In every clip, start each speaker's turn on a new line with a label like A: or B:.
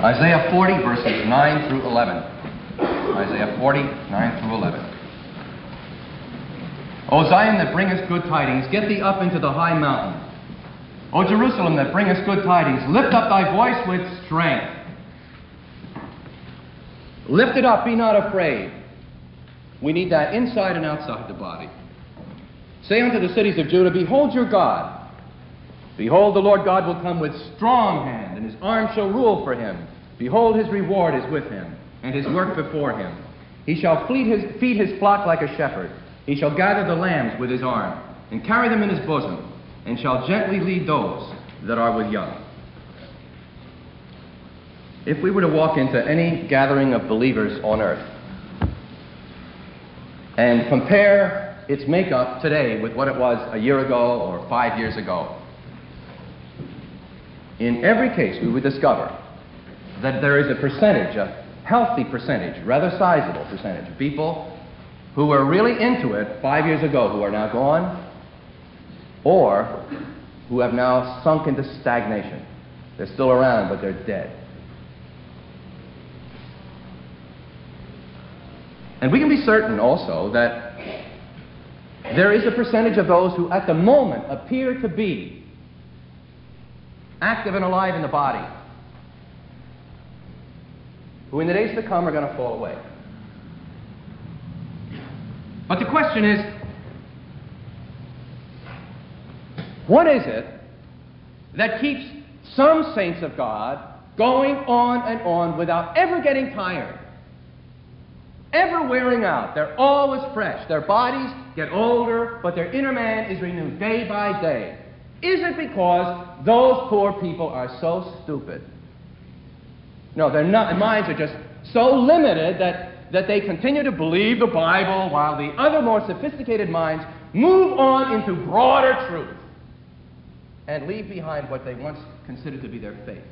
A: Isaiah 40, verses 9 through 11. Isaiah 40, 9 through 11. O Zion, that bringest good tidings, get thee up into the high mountain. O Jerusalem, that bringest good tidings, lift up thy voice with strength. Lift it up, be not afraid. We need that inside and outside the body. Say unto the cities of Judah, behold your God. Behold, the Lord God will come with strong hand, and his arm shall rule for him. Behold, his reward is with him, and his work before him. He shall feed his flock like a shepherd. He shall gather the lambs with his arm, and carry them in his bosom, and shall gently lead those that are with young. If we were to walk into any gathering of believers on earth and compare its makeup today with what it was a year ago or 5 years ago, in every case we would discover that there is a percentage, a healthy percentage, rather sizable percentage of people who were really into it 5 years ago who are now gone, or who have now sunk into stagnation. They're still around, but they're dead. And we can be certain also that there is a percentage of those who at the moment appear to be active and alive in the body, who in the days to come are going to fall away. But the question is, what is it that keeps some saints of God going on and on without ever getting tired, ever wearing out? They're always fresh. Their bodies get older, but their inner man is renewed day by day. Is it because those poor people are so stupid? No, they're not. Their minds are just so limited that they continue to believe the Bible while the other more sophisticated minds move on into broader truth and leave behind what they once considered to be their faith.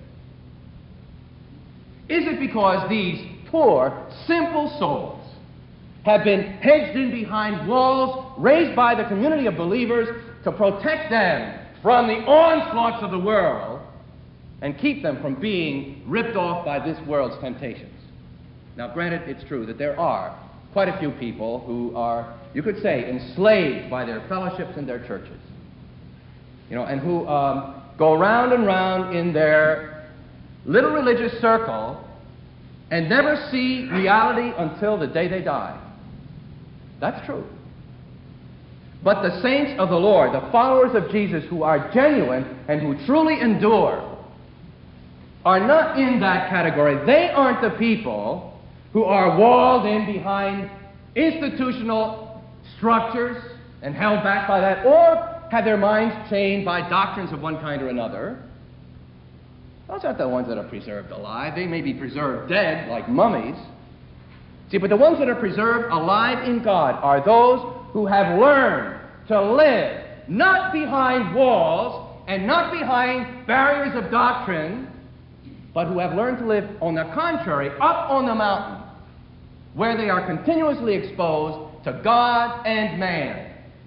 A: Is it because these poor, simple souls have been hedged in behind walls raised by the community of believers to protect them from the onslaughts of the world and keep them from being ripped off by this world's temptations? Now, granted, it's true that there are quite a few people who are, you could say, enslaved by their fellowships and their churches, and who go round and round in their little religious circle and never see reality until the day they die. That's true. But the saints of the Lord, the followers of Jesus who are genuine and who truly endure, are not in that category. They aren't the people who are walled in behind institutional structures and held back by that, or have their minds chained by doctrines of one kind or another. Those aren't the ones that are preserved alive. They may be preserved dead, like mummies. See, but the ones that are preserved alive in God are those who have learned to live not behind walls and not behind barriers of doctrine, but who have learned to live, on the contrary, up on the mountain, where they are continuously exposed to God and man.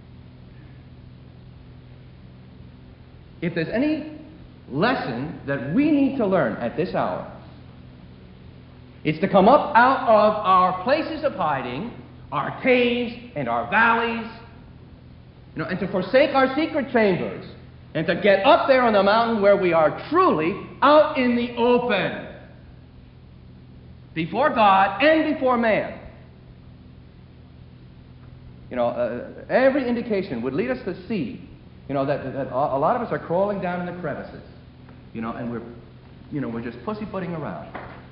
A: If there's any lesson that we need to learn at this hour, it's to come up out of our places of hiding, our caves and our valleys, and to forsake our secret chambers, and to get up there on the mountain where we are truly out in the open, before God and before man. Every indication would lead us to see, that a lot of us are crawling down in the crevices, and we're just pussyfooting around.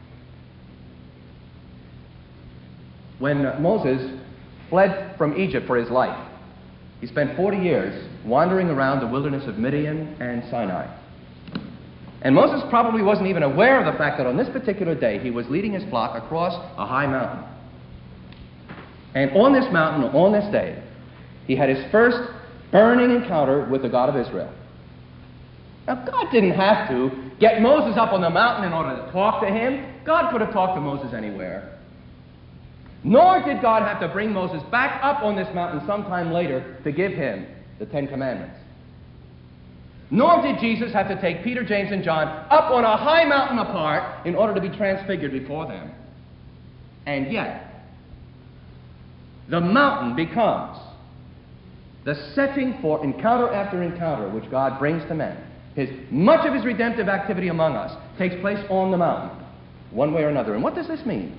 A: When Moses fled from Egypt for his life, he spent 40 years wandering around the wilderness of Midian and Sinai. And Moses probably wasn't even aware of the fact that on this particular day he was leading his flock across a high mountain. And on this mountain, on this day, he had his first burning encounter with the God of Israel. Now, God didn't have to get Moses up on the mountain in order to talk to him. God could have talked to Moses anywhere. Nor did God have to bring Moses back up on this mountain sometime later to give him the Ten Commandments. Nor did Jesus have to take Peter, James, and John up on a high mountain apart in order to be transfigured before them. And yet, the mountain becomes the setting for encounter after encounter which God brings to men. Much of his redemptive activity among us takes place on the mountain, one way or another. And what does this mean?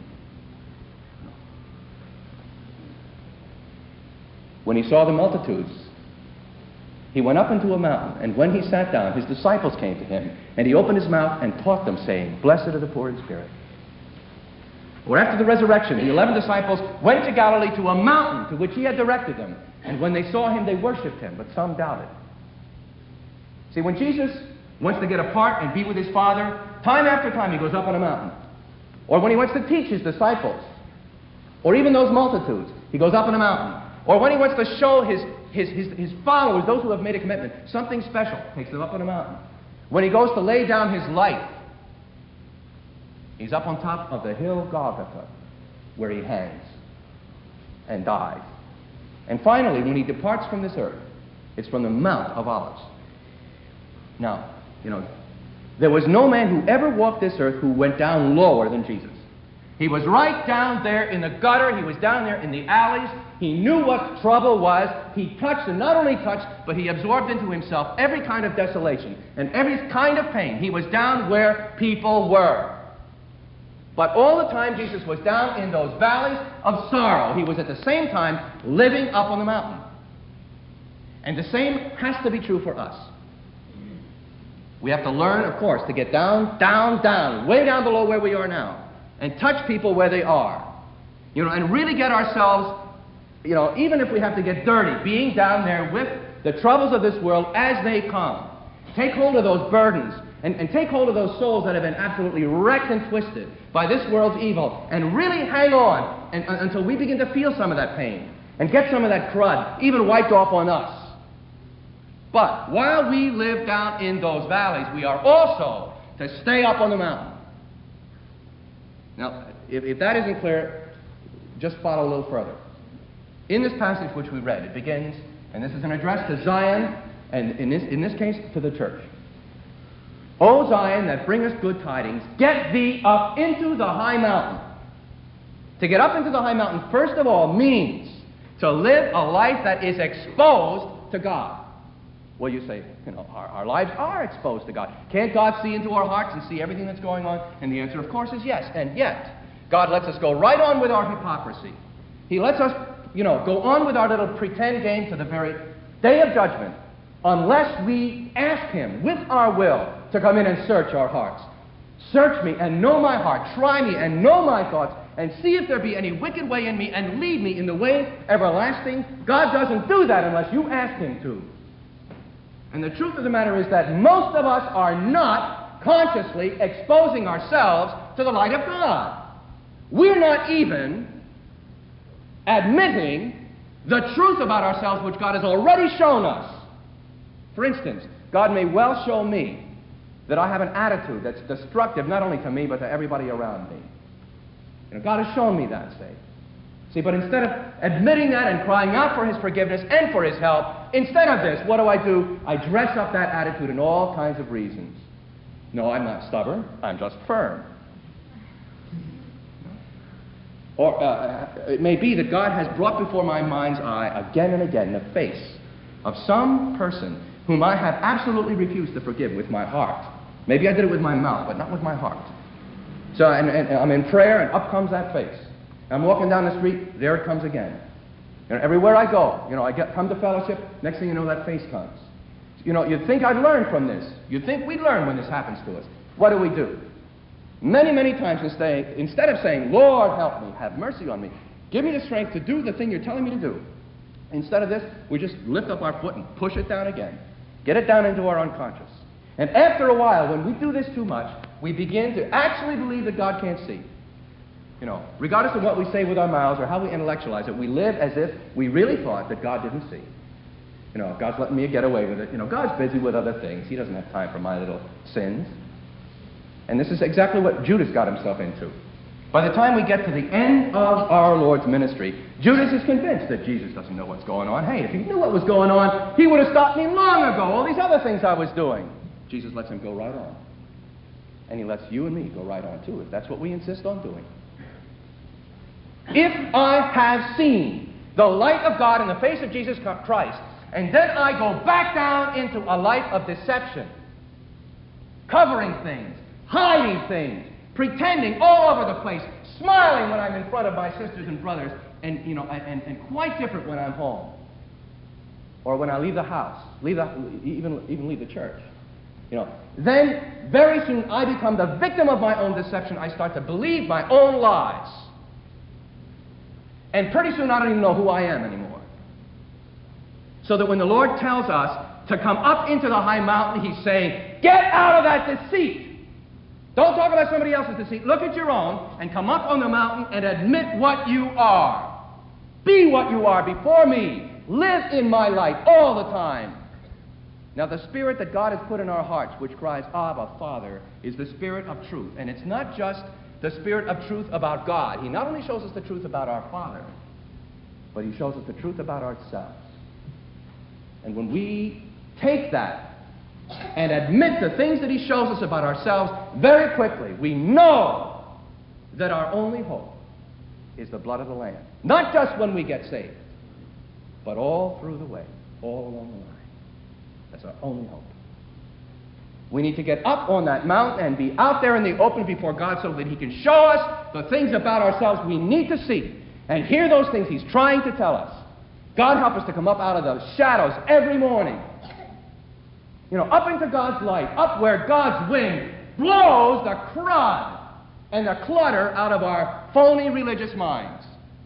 A: When he saw the multitudes, he went up into a mountain, and when he sat down, his disciples came to him, and he opened his mouth and taught them, saying, "Blessed are the poor in spirit." Or after the resurrection, the 11 disciples went to Galilee to a mountain to which he had directed them, and when they saw him, they worshipped him, but some doubted. See, when Jesus wants to get apart and be with his Father, time after time he goes up on a mountain. Or when he wants to teach his disciples, or even those multitudes, he goes up on a mountain. Or when he wants to show his followers, those who have made a commitment, something special, takes them up on a mountain. When he goes to lay down his life, he's up on top of the hill Golgotha, where he hangs and dies. And finally, when he departs from this earth, it's from the Mount of Olives. Now, there was no man who ever walked this earth who went down lower than Jesus. He was right down there in the gutter. He was down there in the alleys. He knew what trouble was. He touched, and not only touched, but he absorbed into himself every kind of desolation and every kind of pain. He was down where people were. But all the time Jesus was down in those valleys of sorrow, he was at the same time living up on the mountain. And the same has to be true for us. We have to learn, of course, to get down, down, down, way down below where we are now, and touch people where they are. And really get ourselves, even if we have to get dirty, being down there with the troubles of this world as they come. Take hold of those burdens, and take hold of those souls that have been absolutely wrecked and twisted by this world's evil, and really hang on until we begin to feel some of that pain, and get some of that crud even wiped off on us. But while we live down in those valleys, we are also to stay up on the mountain. Now, if that isn't clear, just follow a little further. In this passage which we read, it begins, and this is an address to Zion, and in this case, to the church. "O Zion, that bringest good tidings, get thee up into the high mountain." To get up into the high mountain, first of all, means to live a life that is exposed to God. Well, you say, our lives are exposed to God. Can't God see into our hearts and see everything that's going on? And the answer, of course, is yes. And yet, God lets us go right on with our hypocrisy. He lets us, go on with our little pretend game to the very day of judgment, unless we ask him with our will to come in and search our hearts. "Search me and know my heart. Try me and know my thoughts, and see if there be any wicked way in me, and lead me in the way everlasting." God doesn't do that unless you ask him to. And the truth of the matter is that most of us are not consciously exposing ourselves to the light of God. We're not even admitting the truth about ourselves which God has already shown us. For instance, God may well show me that I have an attitude that's destructive not only to me but to everybody around me. God has shown me that, say. See, but instead of admitting that and crying out for his forgiveness and for his help, instead of this, what do? I dress up that attitude in all kinds of reasons. No, I'm not stubborn. I'm just firm. Or it may be that God has brought before my mind's eye again and again the face of some person whom I have absolutely refused to forgive with my heart. Maybe I did it with my mouth, but not with my heart. So and I'm in prayer, and up comes that face. I'm walking down the street, there it comes again. Everywhere I go, I come to fellowship, next thing you know, that face comes. You'd think I'd learn from this. You'd think we'd learn when this happens to us. What do? Many, many times instead of saying, "Lord, help me, have mercy on me, give me the strength to do the thing you're telling me to do," instead of this, we just lift up our foot and push it down again. Get it down into our unconscious. And after a while, when we do this too much, we begin to actually believe that God can't see. Regardless of what we say with our mouths or how we intellectualize it, we live as if we really thought that God didn't see. God's letting me get away with it. God's busy with other things. He doesn't have time for my little sins. And this is exactly what Judas got himself into. By the time we get to the end of our Lord's ministry, Judas is convinced that Jesus doesn't know what's going on. Hey, if he knew what was going on, he would have stopped me long ago, all these other things I was doing. Jesus lets him go right on. And he lets you and me go right on too, if that's what we insist on doing. If I have seen the light of God in the face of Jesus Christ, and then I go back down into a life of deception, covering things, hiding things, pretending all over the place, smiling when I'm in front of my sisters and brothers, and quite different when I'm home, or when I leave the house, even leave the church. Then very soon I become the victim of my own deception. I start to believe my own lies, and pretty soon I don't even know who I am anymore. So that when the Lord tells us to come up into the high mountain, He's saying, get out of that deceit. Don't talk about somebody else's deceit. Look at your own and come up on the mountain and admit what you are. Be what you are before me. Live in my light all the time. Now, the Spirit that God has put in our hearts, which cries, Abba, Father, is the Spirit of truth. And it's not just the Spirit of truth about God. He not only shows us the truth about our Father, but He shows us the truth about ourselves. And when we take that and admit the things that He shows us about ourselves, very quickly we know that our only hope is the blood of the Lamb. Not just when we get saved, but all through the way, all along the line. That's our only hope. We need to get up on that mountain and be out there in the open before God so that He can show us the things about ourselves we need to see and hear those things He's trying to tell us. God help us to come up out of those shadows every morning. Up into God's light, up where God's wind blows the crud and the clutter out of our phony religious minds.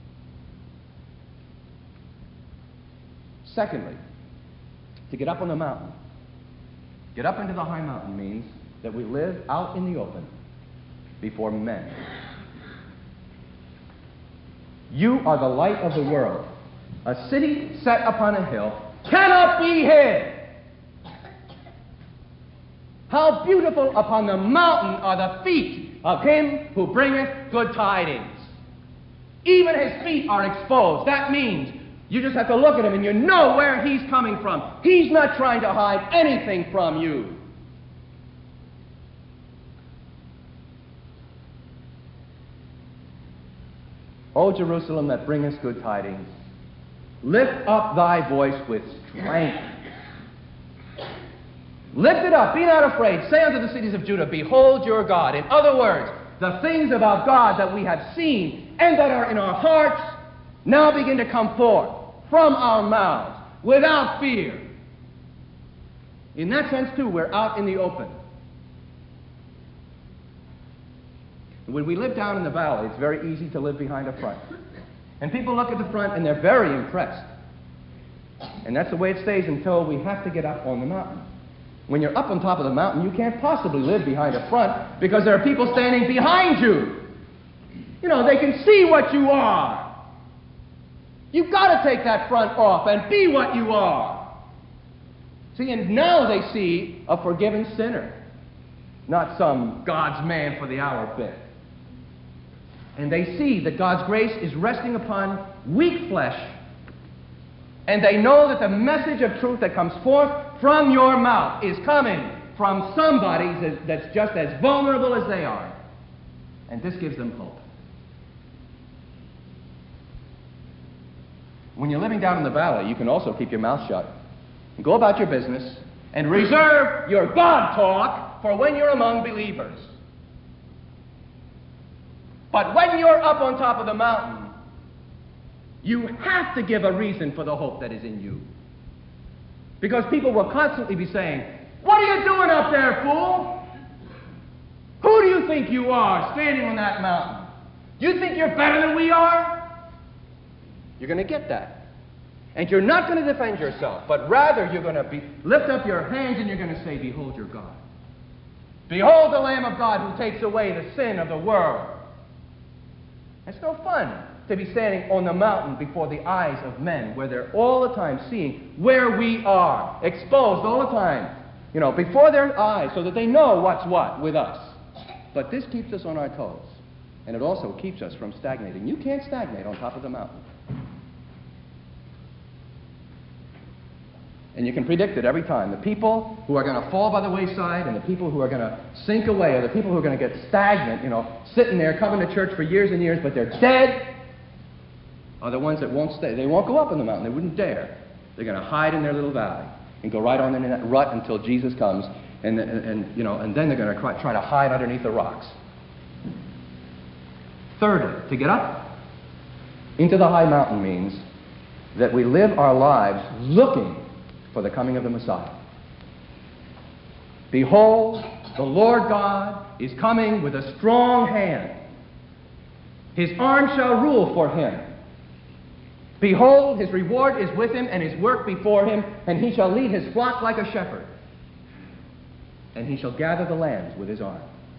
A: Secondly, to get up on the mountain, get up into the high mountain means that we live out in the open before men. You are the light of the world. A city set upon a hill cannot be hid. How beautiful upon the mountain are the feet of him who bringeth good tidings. Even his feet are exposed. That means you just have to look at him and you know where he's coming from. He's not trying to hide anything from you. O Jerusalem that bringest good tidings, lift up thy voice with strength. Lift it up, be not afraid. Say unto the cities of Judah, behold your God. In other words, the things about God that we have seen and that are in our hearts now begin to come forth from our mouths without fear. In that sense, too, we're out in the open. When we live down in the valley, it's very easy to live behind a front. And people look at the front and they're very impressed. And that's the way it stays until we have to get up on the mountain. When you're up on top of the mountain, you can't possibly live behind a front because there are people standing behind you. They can see what you are. You've got to take that front off and be what you are. See, and now they see a forgiven sinner, not some God's man for the hour bit. And they see that God's grace is resting upon weak flesh. And they know that the message of truth that comes forth from your mouth is coming from somebody that's just as vulnerable as they are. And this gives them hope. When you're living down in the valley, you can also keep your mouth shut and go about your business and reserve your God talk for when you're among believers. But when you're up on top of the mountain, you have to give a reason for the hope that is in you. Because people will constantly be saying, what are you doing up there, fool? Who do you think you are standing on that mountain? You think you're better than we are? You're going to get that. And you're not going to defend yourself, but rather you're going to lift up your hands and you're going to say, behold your God. Behold the Lamb of God who takes away the sin of the world. It's no fun to be standing on the mountain before the eyes of men where they're all the time seeing where we are, exposed all the time, before their eyes so that they know what's what with us. But this keeps us on our toes. And it also keeps us from stagnating. You can't stagnate on top of the mountain. And you can predict it every time. The people who are going to fall by the wayside and the people who are going to sink away are the people who are going to get stagnant, sitting there, coming to church for years and years, but they're dead, are the ones that won't stay. They won't go up on the mountain. They wouldn't dare. They're going to hide in their little valley and go right on in that rut until Jesus comes, and then they're going to try to hide underneath the rocks. Thirdly, to get up into the high mountain means that we live our lives looking for the coming of the Messiah. Behold, the Lord God is coming with a strong hand. His arm shall rule for him. Behold, his reward is with him, and his work before him, and he shall lead his flock like a shepherd. And he shall gather the lambs with his arm.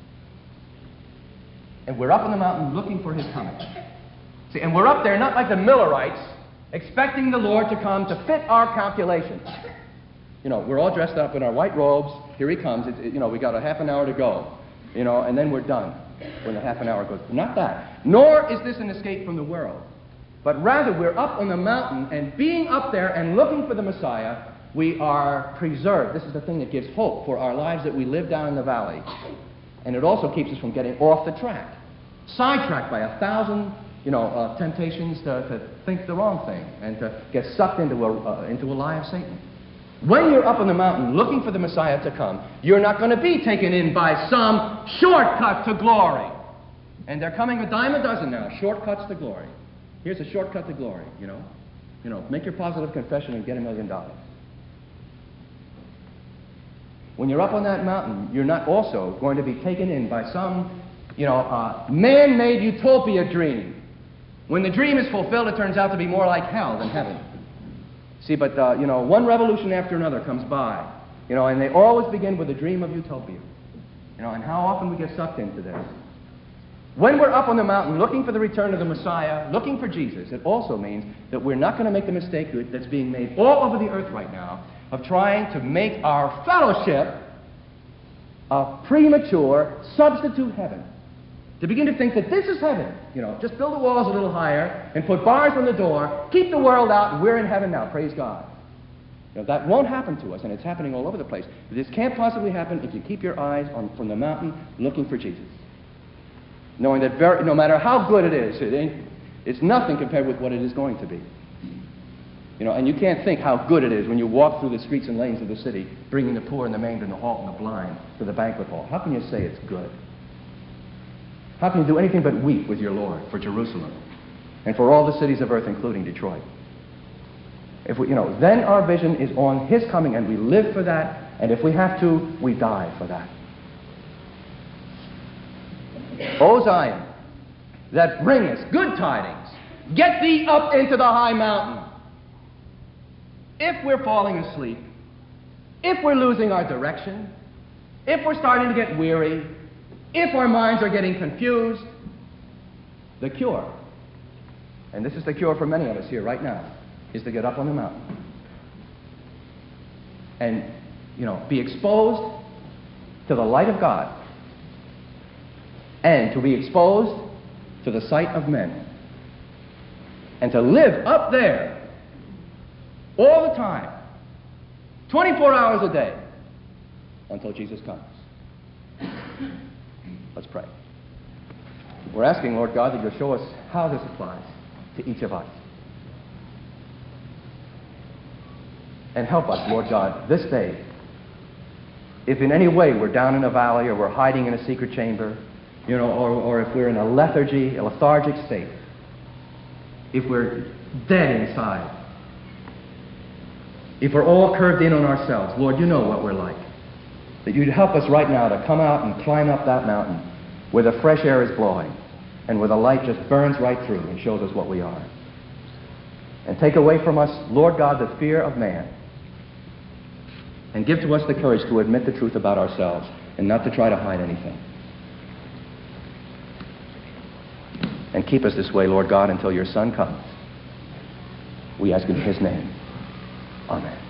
A: And we're up on the mountain looking for his coming. See, and we're up there not like the Millerites, expecting the Lord to come to fit our calculations. We're all dressed up in our white robes. Here he comes. We got a half an hour to go. And then we're done when the half an hour goes. Not that. Nor is this an escape from the world. But rather, we're up on the mountain, and being up there and looking for the Messiah, we are preserved. This is the thing that gives hope for our lives that we live down in the valley. And it also keeps us from getting off the track, sidetracked by 1,000, temptations to think the wrong thing and to get sucked into a lie of Satan. When you're up on the mountain looking for the Messiah to come, you're not going to be taken in by some shortcut to glory. And they're coming a dime a dozen now, shortcuts to glory. Here's a shortcut to glory, make your positive confession and get $1 million. When you're up on that mountain, you're not also going to be taken in by some, man-made utopia dream. When the dream is fulfilled, it turns out to be more like hell than heaven. See, but, one revolution after another comes by, and they always begin with a dream of utopia. And how often we get sucked into this. When we're up on the mountain looking for the return of the Messiah, looking for Jesus, it also means that we're not going to make the mistake that's being made all over the earth right now of trying to make our fellowship a premature substitute heaven. To begin to think that this is heaven. Just build the walls a little higher and put bars on the door, keep the world out, and we're in heaven now, praise God. That won't happen to us, and it's happening all over the place. This can't possibly happen if you keep your eyes from the mountain looking for Jesus. Knowing that no matter how good it is, it's nothing compared with what it is going to be. And you can't think how good it is when you walk through the streets and lanes of the city, bringing the poor and the maimed and the halt and the blind to the banquet hall. How can you say it's good? How can you do anything but weep with your Lord for Jerusalem and for all the cities of earth, including Detroit? If we, then our vision is on his coming, and we live for that, and if we have to, we die for that. O Zion, that bringest good tidings, get thee up into the high mountain. If we're falling asleep, if we're losing our direction, if we're starting to get weary, if our minds are getting confused, the cure, and this is the cure for many of us here right now, is to get up on the mountain and, be exposed to the light of God and to be exposed to the sight of men and to live up there all the time, 24 hours a day, until Jesus comes. Let's pray. We're asking, Lord God, that you'll show us how this applies to each of us. And help us, Lord God, this day, if in any way we're down in a valley or we're hiding in a secret chamber, or if we're in a lethargic state, if we're dead inside, if we're all curved in on ourselves, Lord, you know what we're like. That you'd help us right now to come out and climb up that mountain where the fresh air is blowing and where the light just burns right through and shows us what we are. And take away from us, Lord God, the fear of man, and give to us the courage to admit the truth about ourselves and not to try to hide anything. And keep us this way, Lord God, until your Son comes. We ask in his name. Amen.